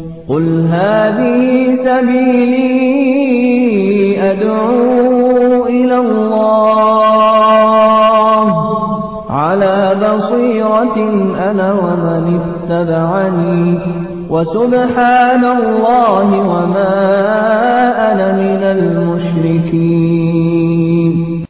قل هذه سبيلي أدعو إلى الله على بصيرة أنا ومن اتبعني وسبحان الله وما أنا من المشركين.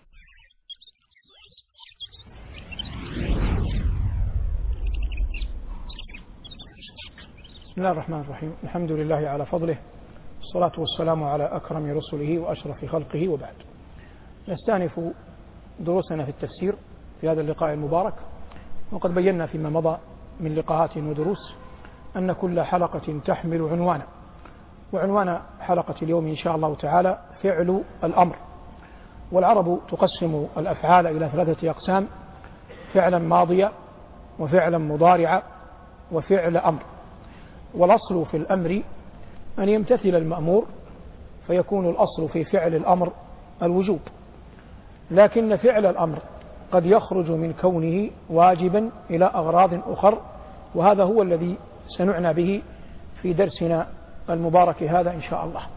بسم الله الرحمن الرحيم. الحمد لله على فضله، والصلاة والسلام على أكرم رسله وأشرف خلقه، وبعد. نستأنف دروسنا في التفسير في هذا اللقاء المبارك، وقد بينا فيما مضى من لقاءات ودروس أن كل حلقة تحمل عنوانا، وعنوان حلقة اليوم إن شاء الله تعالى فعل الأمر. والعرب تقسم الأفعال إلى 3 أقسام: فعلا ماضيا، وفعلا مضارعا، وفعل أمر. والأصل في الأمر أن يمتثل المأمور، فيكون الأصل في فعل الأمر الوجوب، لكن فعل الأمر قد يخرج من كونه واجبا إلى أغراض أخر، وهذا هو الذي سنعنى به في درسنا المبارك هذا إن شاء الله.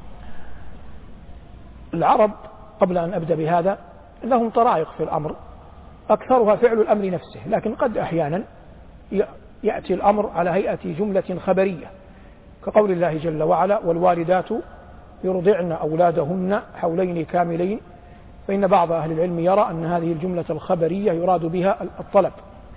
العرب قبل أن أبدأ بهذا لهم طرائق في الأمر، أكثرها فعل الأمر نفسه، لكن قد أحيانا يأتي الأمر على هيئة جملة خبرية، كقول الله جل وعلا: والوالدات يرضعن أولادهن حولين كاملين، فإن بعض أهل العلم يرى أن هذه الجملة الخبرية يراد بها الطلب.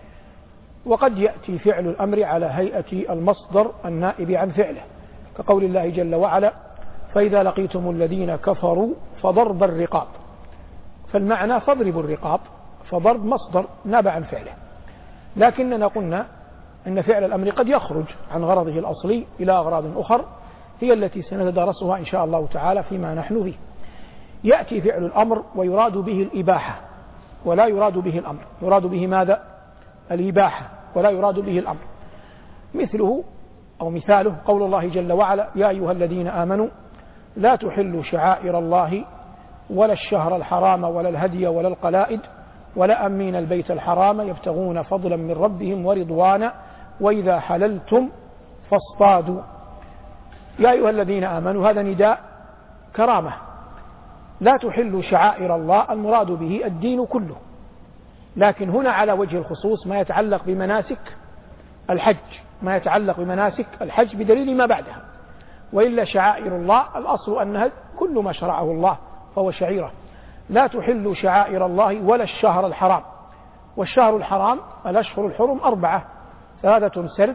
وقد يأتي فعل الأمر على هيئة المصدر النائب عن فعله، كقول الله جل وعلا: فإذا لقيتم الذين كفروا فضرب الرقاب. فالمعنى فاضربوا الرقاب، فضرب مصدر ناب عن فعله. لكننا قلنا أن فعل الأمر قد يخرج عن غرضه الأصلي إلى أغراض أخر، هي التي سنتدارسها إن شاء الله تعالى فيما نحن فيه. يأتي فعل الأمر ويراد به الإباحة ولا يراد به الأمر. يراد به ماذا؟ الإباحة، ولا يراد به الأمر. مثله أو مثاله قول الله جل وعلا: يا أيها الذين آمنوا لا تحلوا شعائر الله ولا الشهر الحرام ولا الهدي ولا القلائد ولا أمين البيت الحرام يبتغون فضلا من ربهم ورضوانا وإذا حللتم فاصطادوا. يا أيها الذين آمنوا هذا نداء كرامة. لا تحلوا شعائر الله، المراد به الدين كله، لكن هنا على وجه الخصوص ما يتعلق بمناسك الحج، ما يتعلق بمناسك الحج بدليل ما بعدها. وإلا شعائر الله الأصل أنها كل ما شرعه الله فهو شعيرة. لا تحلوا شعائر الله ولا الشهر الحرام. والشهر الحرام الأشهر الحرم 4: 3 سرد،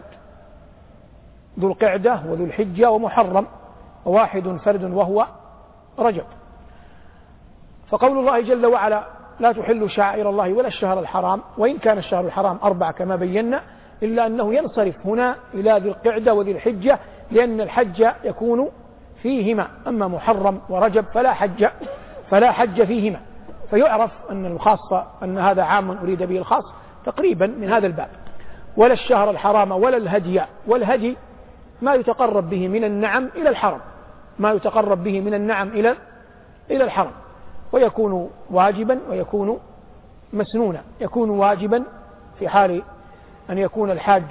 ذو القعدة وذو الحجة ومحرم، وواحد فرد وهو رجب. فقول الله جل وعلا: لا تحلوا شعائر الله ولا الشهر الحرام، وإن كان الشهر الحرام 4 كما بينا، إلا أنه ينصرف هنا إلى ذي القعدة وذي الحجة، لأن الحج يكون فيهما، أما محرم ورجب فلا حج فيهما. فيعرف أن الخاصة أن هذا عام أريد به الخاص تقريبا من هذا الباب. ولا الشهر الحرام ولا الهدي. والهدي ما يتقرب به من النعم إلى الحرم، ما يتقرب به من النعم إلى الحرم، ويكون واجبا ويكون مسنونا. يكون واجبا في حال أن يكون الحاج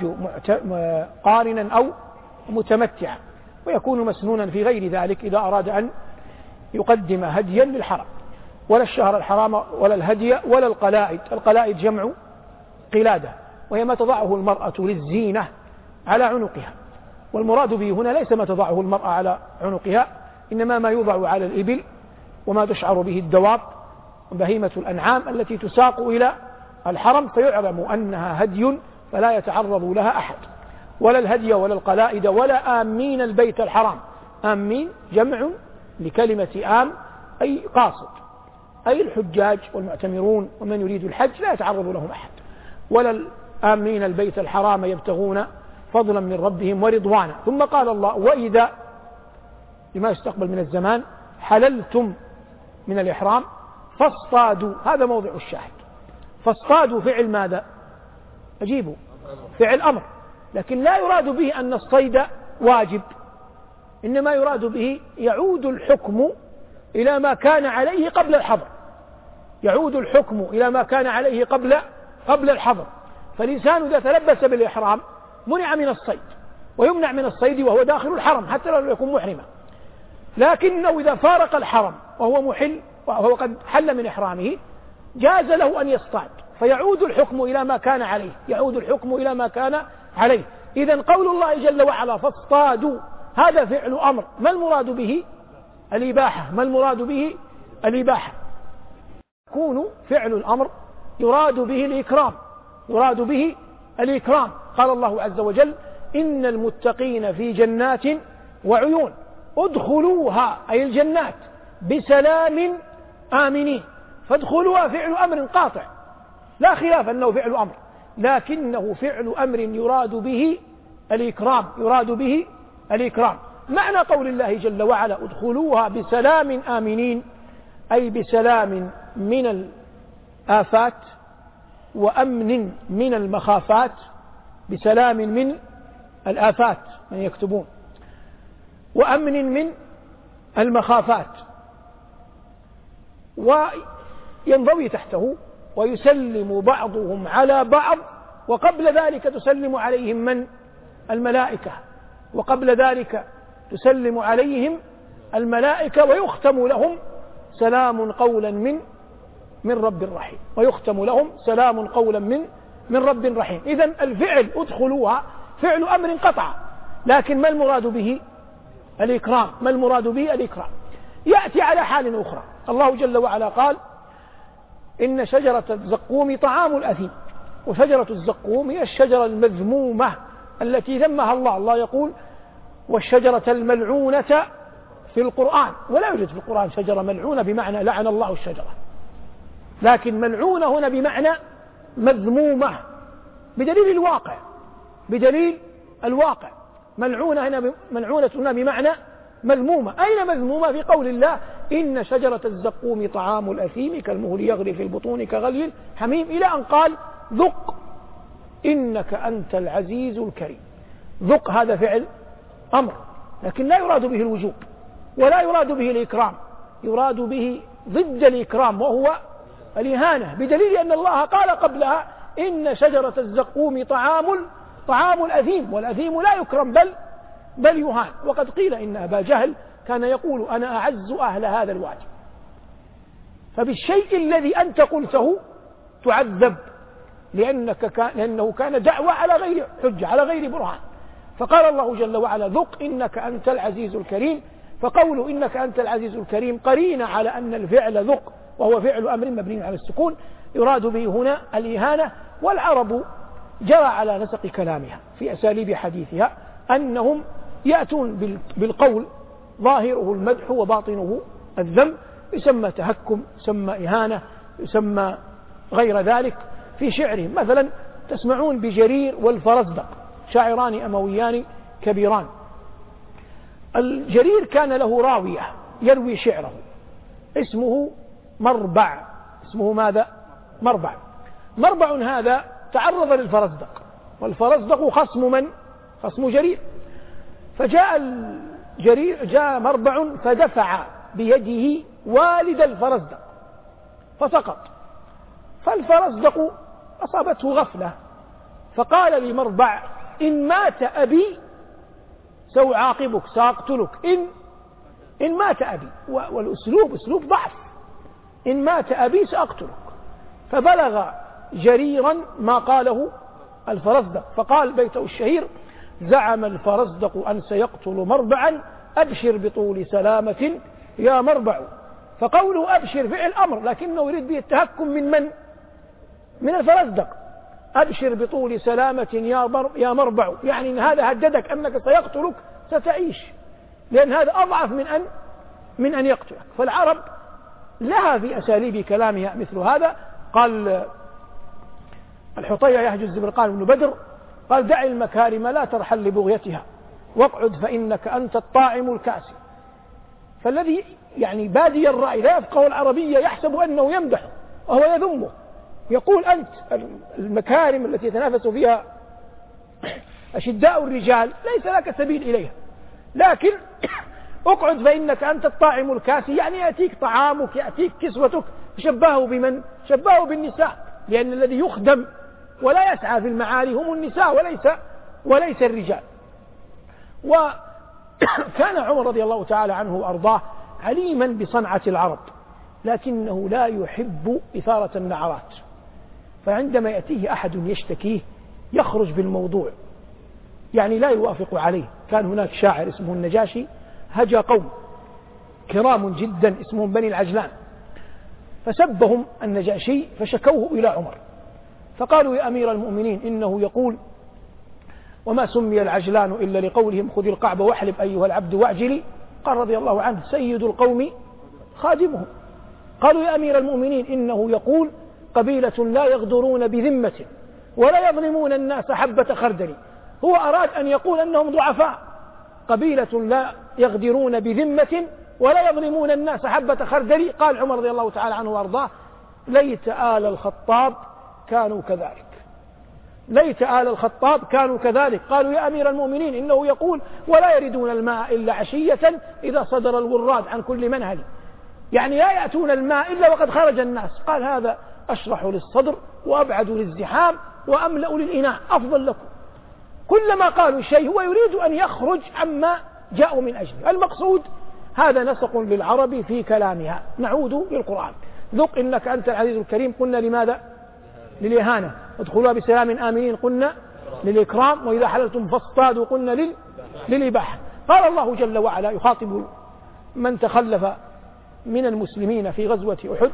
قارنا أو متمتعا، ويكون مسنونا في غير ذلك إذا أراد أن يقدم هديا للحرم. ولا الشهر الحرام ولا الهدي ولا القلائد. القلائد جمع قلادة، وهي ما تضعه المرأة للزينة على عنقها. والمراد به هنا ليس ما تضعه المرأة على عنقها، إنما ما يوضع على الإبل وما تشعر به الدواب بهيمة الأنعام التي تساق إلى الحرم، فيعلم أنها هدي فلا يتعرض لها أحد. ولا الهدي ولا القلائد ولا آمين البيت الحرام. آمين جمع لكلمة آم، أي قاصد، أي الحجاج والمعتمرون ومن يريد الحج لا يتعرض لهم أحد. ولا آمين البيت الحرام يبتغون فضلا من ربهم ورضوانا. ثم قال الله: وإذا لما يستقبل من الزمان حللتم من الإحرام فاصطادوا. هذا موضع الشاهد. فاصطادوا فعل ماذا؟ أجيبوا، فعل أمر، لكن لا يراد به أن الصيد واجب، إنما يراد به يعود الحكم إلى ما كان عليه قبل الحظر. يعود الحكم إلى ما كان عليه قبل الحظر. فالإنسان إذا تلبس بالإحرام منع من الصيد، ويمنع من الصيد وهو داخل الحرم حتى لو يكون محرما، لكنه إذا فارق الحرم وهو محل وهو قد حل من إحرامه جاز له أن يصطاد، فيعود الحكم إلى ما كان عليه، يعود الحكم إلى ما كان عليه. إذن قول الله جل وعلا فاصطادوا هذا فعل أمر، ما المراد به؟ الإباحة. ما المراد به؟ الإباحة. يكون فعل الأمر يراد به الإكرام، يراد به الإكرام. قال الله عز وجل إن المتقين في جنات وعيون ادخلوها أي الجنات بسلام آمنين، فادخلوها فعل أمر قاطع لا خلاف أنه فعل أمر، لكنه فعل أمر يراد به الإكرام، يراد به الإكرام. معنى قول الله جل وعلا ادخلوها بسلام آمنين أي بسلام من الآفات وأمن من المخافات، بسلام من الآفات من يكتبون وأمن من المخافات، وينضوي تحته ويسلم بعضهم على بعض، وقبل ذلك تسلم عليهم من؟ الملائكة، وقبل ذلك تسلم عليهم الملائكة، ويختم لهم سلام قولا من رب رحيم، ويختم لهم سلام قولا من رب رحيم. إذن الفعل ادخلوها فعل أمر قطع، لكن ما المراد به؟ الإكرام. ما المراد به؟ الإكرام. يأتي على حال أخرى، الله جل وعلا قال إن شجرة الزقوم طعام الأثيم، وشجرة الزقوم هي الشجرة المذمومة التي ذمها الله. الله يقول والشجرة الملعونة في القرآن، ولا يوجد في القرآن شجرة ملعونة بمعنى لعن الله الشجرة، لكن ملعونة هنا بمعنى مذمومة بدليل الواقع، بدليل الواقع. ملعونة هنا بمعنى مذمومة. أين مذمومة؟ في قول الله إن شجرة الزقوم طعام الأثيم كالمهل يغلي في البطون كغلي الحميم، إلى أن قال ذق إنك أنت العزيز الكريم. ذق هذا فعل أمر، لكن لا يراد به الوجوب ولا يراد به الإكرام، يراد به ضد الإكرام وهو الإهانة، بدليل أن الله قال قبلها إن شجرة الزقوم طعام الأثيم، والأثيم لا يكرم بل يهان. وقد قيل إن أبا جهل كان يقول أنا أعز أهل هذا الوادي، فبالشيء الذي أنت قلته تعذب، لأنه كان دعوة على غير حجة على غير برهان. فقال الله جل وعلا ذق إنك أنت العزيز الكريم، فقول إنك أنت العزيز الكريم قرين على أن الفعل ذق وهو فعل أمر مبني على السكون يراد به هنا الإهانة. والعرب جرى على نسق كلامها في أساليب حديثها أنهم يأتون بالقول ظاهره المدح وباطنه الذم، يسمى تهكم، يسمى إهانة، يسمى غير ذلك. في شعرهم مثلا تسمعون بجرير والفرزدق، شاعران أمويان كبيران. الجرير كان له راوية يروي شعره اسمه مربع. اسمه ماذا؟ مربع. مربع هذا تعرض للفرزدق، والفرزدق خصم من؟ خصم جرير. جاء مربع فدفع بيده والد الفرزدق فسقط، فالفرزدق أصابته غفلة، فقال لمربع إن مات أبي سأعاقبك، سأقتلك إن مات أبي، والأسلوب أسلوب ضعف، إن مات أبي سأقتلك. فبلغ جريرا ما قاله الفرزدق، فقال بيته الشهير زعم الفرزدق أن سيقتل مربعا أبشر بطول سلامة يا مربع. فقوله أبشر فعل أمر، لكنه يريد به التهكم من الفرزدق. أبشر بطول سلامة يا مربع، يعني إن هذا هددك أنك سيقتلك ستعيش، لأن هذا أضعف من أن يقتلك. فالعرب لها في أساليب كلامها مثل هذا. قال الحطية يهجو الزبرقان بن بدر قال دع المكارم لا ترحل لبغيتها واقعد فإنك أنت الطاعم الكاسي. فالذي يعني بادي الرأي لا يفقه العربية يحسب أنه يمدحه وهو يذمه، يقول أنت المكارم التي يتنافس فيها أشداء الرجال ليس لك سبيل إليها، لكن اقعد فإنك أنت الطاعم الكاسي، يعني يأتيك طعامك يأتيك كسوتك. شبهه بمن؟ شبهه بالنساء، لأن الذي يخدم ولا يسعى في المعالي هم النساء وليس الرجال. وكان عمر رضي الله تعالى عنه وأرضاه عليما بصنعة العرب، لكنه لا يحب إثارة النعرات، فعندما يأتيه أحد يشتكيه يخرج بالموضوع، يعني لا يوافق عليه. كان هناك شاعر اسمه النجاشي هجى قوم كرام جدا اسمهم بني العجلان، فسبهم النجاشي فشكوه إلى عمر، فقالوا يا أمير المؤمنين إنه يقول وما سمي العجلان إلا لقولهم خذ القعب واحلب أيها العبد واعجلي. قال رضي الله عنه سيد القوم خادمهم. قالوا يا أمير المؤمنين إنه يقول قبيلة لا يغدرون بذمة ولا يظلمون الناس حبة خردل. هو أراد أن يقول أنهم ضعفاء، قبيلة لا يغدرون بذمة ولا يظلمون الناس حبة خردل. قال عمر رضي الله تعالى عنه وأرضاه ليت آل الخطاب كانوا كذلك، ليت آل الخطاب كانوا كذلك. قالوا يا أمير المؤمنين إنه يقول ولا يردون الماء إلا عشية إذا صدر الوراد عن كل منهل، يعني لا يأتون الماء إلا وقد خرج الناس. قال هذا أشرح للصدر وأبعد للزحام وأملأ للإناء، أفضل لكم. كلما قالوا شيء هو يريد أن يخرج عما جاءوا من أجله. المقصود هذا نسق للعرب في كلامها. نعود للقرآن. ذق إنك أنت العزيز الكريم قلنا لماذا؟ للإهانة. ادخلوا بسلام آمنين قلنا للإكرام. وإذا حللتم فاصطادوا قلنا للإباحة. قال الله جل وعلا يخاطب من تخلف من المسلمين في غزوة أحد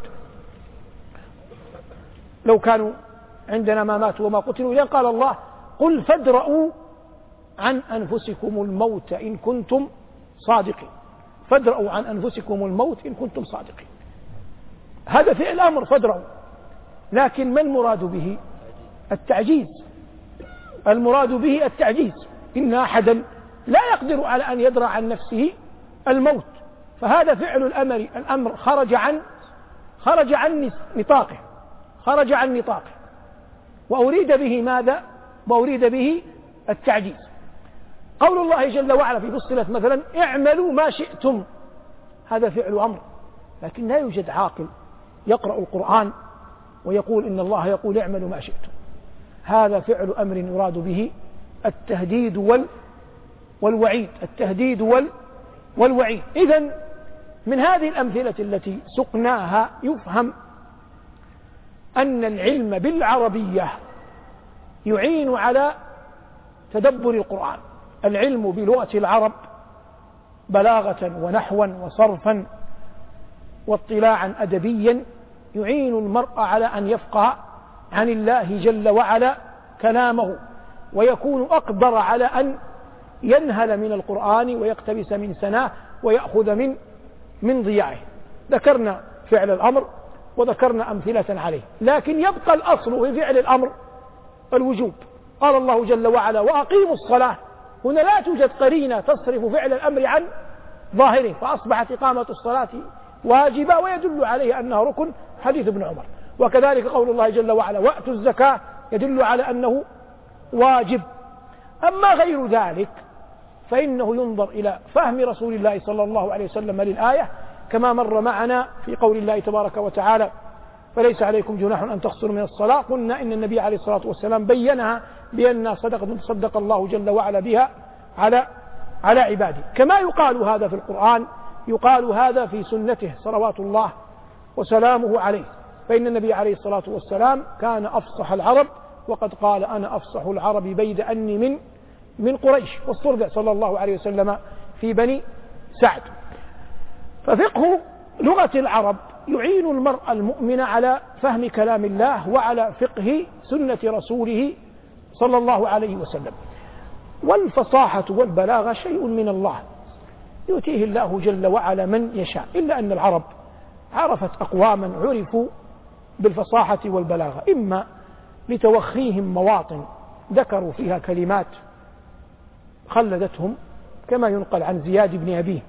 لو كانوا عندنا ما ماتوا وما قتلوا، إذن قال الله قل فادرؤوا عن أنفسكم الموت إن كنتم صادقين. فادرؤوا عن أنفسكم الموت إن كنتم صادقين. هذا فعل أمر فادرؤوا، لكن ما المراد به؟ التعجيز. المراد به التعجيز. إن أحدا لا يقدر على أن يدرع عن نفسه الموت، فهذا فعل الأمر خرج عن نطاقه، وأريد به ماذا؟ وأريد به التعجيز. قول الله جل وعلا في فصلت مثلا اعملوا ما شئتم، هذا فعل أمر، لكن لا يوجد عاقل يقرأ القرآن ويقول إن الله يقول اعملوا ما شئتم. هذا فعل أمر يراد به التهديد والوعيد. التهديد والوعيد. إذن من هذه الأمثلة التي سقناها يفهم أن العلم بالعربية يعين على تدبر القرآن. العلم بلغة العرب بلاغة ونحوا وصرفا واطلاعا أدبيا يعين المرء على أن يفقه عن الله جل وعلا كلامه، ويكون أقدر على أن ينهل من القرآن ويقتبس من سناه ويأخذ من ضياعه. ذكرنا فعل الأمر وذكرنا أمثلة عليه، لكن يبقى الأصل في فعل الأمر الوجوب. قال الله جل وعلا وأقيموا الصلاة. هنا لا توجد قرينة تصرف فعل الأمر عن ظاهره، فأصبحت إقامة الصلاة واجبة ويدل عليه أنها ركن، حديث ابن عمر. وكذلك قول الله جل وعلا وأتوا الزكاة يدل على أنه واجب. أما غير ذلك فإنه ينظر إلى فهم رسول الله صلى الله عليه وسلم للآية، كما مر معنا في قول الله تبارك وتعالى فليس عليكم جناح أن تقصروا من الصلاة. قلنا إن النبي عليه الصلاة والسلام بينها بأنها صدقة صدق الله جل وعلا بها على عباده. كما يقال هذا في القرآن يقال هذا في سنته صلوات الله وسلامه عليه، فإن النبي عليه الصلاة والسلام كان أفصح العرب، وقد قال أنا أفصح العرب بيد أني من قريش، واسترجع صلى الله عليه وسلم في بني سعد. ففقه لغة العرب يعين المرء المؤمن على فهم كلام الله وعلى فقه سنة رسوله صلى الله عليه وسلم. والفصاحة والبلاغة شيء من الله يؤتيه الله جل وعلا من يشاء، إلا أن العرب عرفت أقواما عرفوا بالفصاحة والبلاغة، إما لتوخيهم مواطن ذكروا فيها كلمات خلدتهم، كما ينقل عن زياد بن أبيه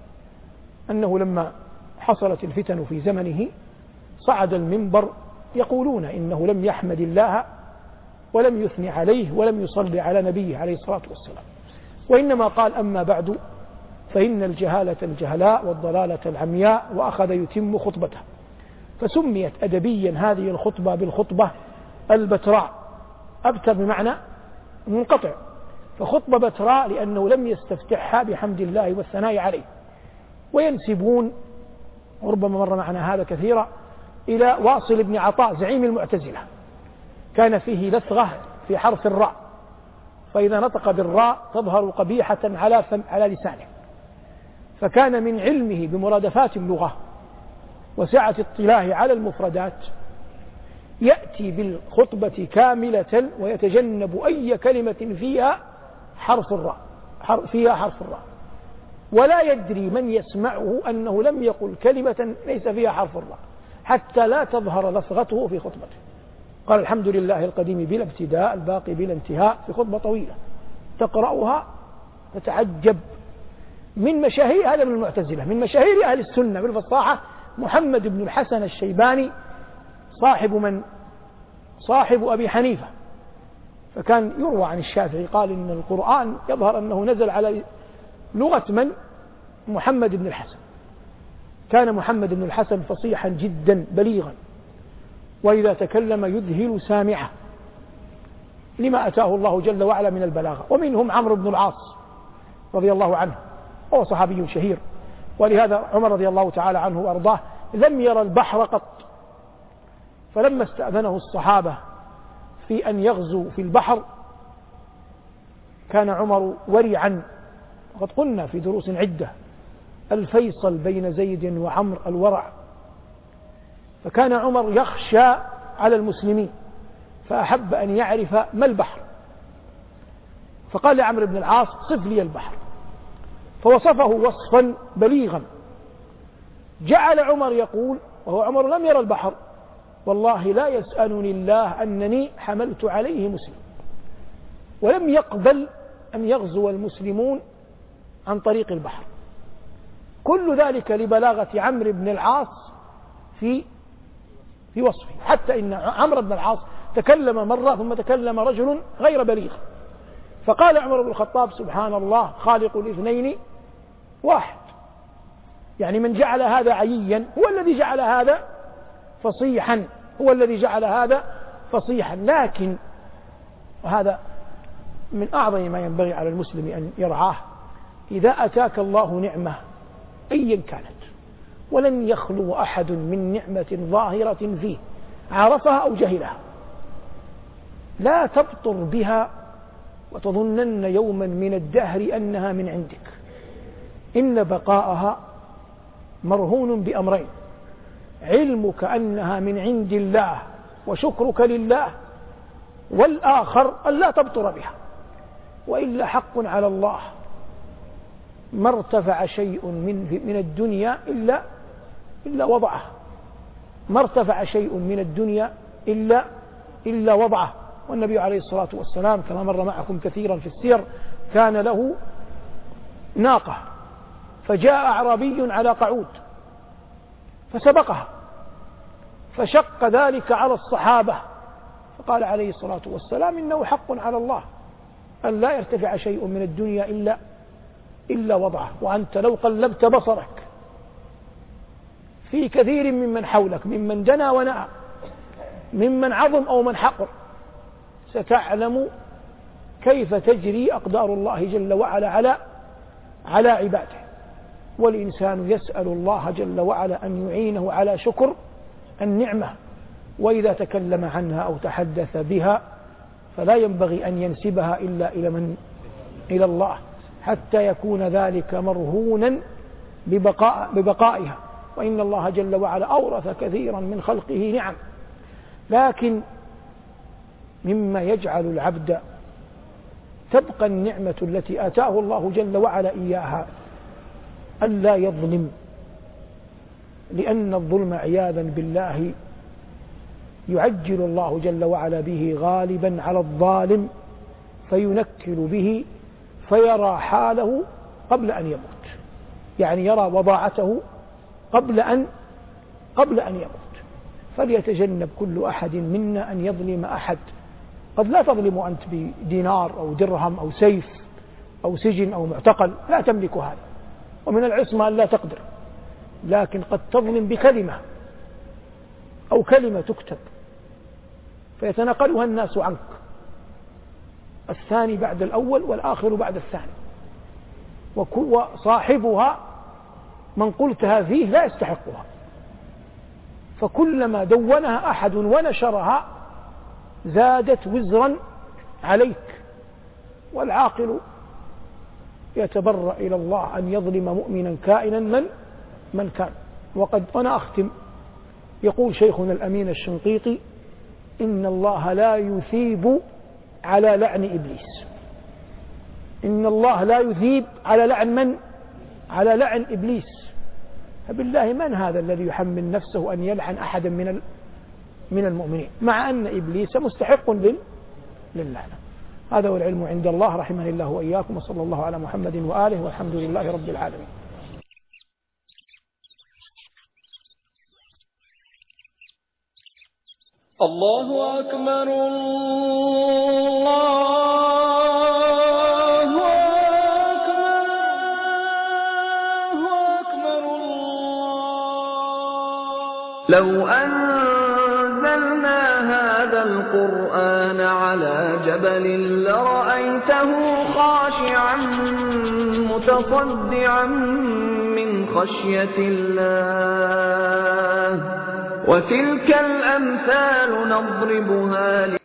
أنه لما حصلت الفتن في زمنه صعد المنبر يقولون إنه لم يحمد الله ولم يثني عليه ولم يصلي على نبيه عليه الصلاة والسلام، وإنما قال أما بعد فإن الجهالة الجهلاء والضلالة العمياء، وأخذ يتم خطبته. فسميت أدبيا هذه الخطبة بالخطبة البتراء. أبتر بمعنى منقطع، فخطبة بتراء لأنه لم يستفتحها بحمد الله والثناء عليه. وينسبون، وربما مر معنا هذا كثيرا، إلى واصل بن عطاء زعيم المعتزلة، كان فيه لثغة في حرف الراء، فإذا نطق بالراء تظهر قبيحة على لسانه، فكان من علمه بمرادفات اللغة وسعة اطلاعه على المفردات يأتي بالخطبة كاملة ويتجنب أي كلمة فيها حرف الراء، ولا يدري من يسمعه أنه لم يقل كلمة ليس فيها حرف الراء، حتى لا تظهر لصغته في خطبته. قال: الحمد لله القديم بلا ابتداء الباقي بلا انتهاء، في خطبة طويلة تقرأها تتعجب. من مشاهير، هذا من المعتزلة، من مشاهير أهل السنة بالفصاحة محمد بن الحسن الشيباني، صاحب أبي حنيفة، فكان يروى عن الشافعي قال إن القرآن يظهر أنه نزل على لغة من؟ محمد بن الحسن. كان محمد بن الحسن فصيحا جدا بليغا، وإذا تكلم يذهل سامعه لما أتاه الله جل وعلا من البلاغة. ومنهم عمرو بن العاص رضي الله عنه، وهو صحابي شهير، ولهذا عمر رضي الله تعالى عنه وأرضاه لم يرى البحر قط، فلما استأذنه الصحابة في أن يغزوا في البحر كان عمر ورعا، وقد قلنا في دروس عدة الفيصل بين زيد وعمر الورع، فكان عمر يخشى على المسلمين فأحب أن يعرف ما البحر، فقال لعمرو بن العاص: صف لي البحر، فوصفه وصفا بليغا. جعل عمر يقول، وهو عمر لم يرى البحر: والله لا يسألني الله أنني حملت عليه مسلم. ولم يقبل أن يغزو المسلمون عن طريق البحر. كل ذلك لبلاغة عمرو بن العاص في وصفه، حتى إن عمرو بن العاص تكلم مرة ثم تكلم رجل غير بليغ، فقال عمر بن الخطاب: سبحان الله خالق الاثنين واحد. يعني من جعل هذا عييا هو الذي جعل هذا فصيحا، لكن وهذا من أعظم ما ينبغي على المسلم أن يرعاه: إذا أتاك الله نعمة أيا كانت، ولن يخلو أحد من نعمة ظاهرة فيه عرفها أو جهلها، لا تبطر بها وتظنن يوما من الدهر أنها من عندك، إن بقاءها مرهون بأمرين: علمك أنها من عند الله وشكرك لله، والآخر أن لا تبطر بها، وإلا حق على الله ما ارتفع شيء من الدنيا إلا وضعه، ما ارتفع شيء من الدنيا إلا وضعه. والنبي عليه الصلاة والسلام كما مر معكم كثيرا في السير كان له ناقة، فجاء أعرابي على قعود فسبقها، فشق ذلك على الصحابة، فقال عليه الصلاة والسلام: إنه حق على الله أن لا يرتفع شيء من الدنيا إلا وضعه، وأنت لو قلبت بصرك في كثير ممن حولك ممن دنا ونأى، ممن عظم أو من حقر، ستعلم كيف تجري أقدار الله جل وعلا على عباده. والإنسان يسأل الله جل وعلا أن يعينه على شكر النعمة، وإذا تكلم عنها أو تحدث بها فلا ينبغي أن ينسبها إلا إلى الله، حتى يكون ذلك مرهونا ببقائها. وإن الله جل وعلا أورث كثيرا من خلقه نعم، لكن مما يجعل العبد تبقى النعمة التي آتاه الله جل وعلا إياها ألا يظلم، لأن الظلم عياذا بالله يعجل الله جل وعلا به غالبا على الظالم، فينكل به فيرى حاله قبل أن يموت، يعني يرى وضاعته قبل أن يموت. فليتجنب كل أحد منا أن يظلم أحد. قد لا تظلم أنت بدينار أو درهم أو سيف أو سجن أو معتقل، لا تملك هذا، ومن العصمة أن لا تقدر، لكن قد تظلم بكلمة أو كلمة تكتب فيتناقلها الناس عنك، الثاني بعد الأول والآخر بعد الثاني، وصاحبها من قلتها فيه لا يستحقها، فكلما دونها أحد ونشرها زادت وزرا عليك، والعاقل يتبرأ إلى الله أن يظلم مؤمنا كائنا من كان. وأنا أختم، يقول شيخنا الأمين الشنقيطي: إن الله لا يثيب على لعن إبليس. إن الله لا يثيب على لعن من؟ على لعن إبليس. فبالله من هذا الذي يحمل نفسه أن يلعن أحدا من المؤمنين، مع أن إبليس مستحق للعنة. هذا هو العلم عند الله، رحمني الله وإياكم، وصلى الله على محمد وآله، والحمد لله رب العالمين. الله أكبر، الله أكبر، الله أكبر، الله. لو أنزلنا هذا القرآن على جبل لرأيته خاشعا متصدعا من خشية الله. وتلك الأمثال نضربها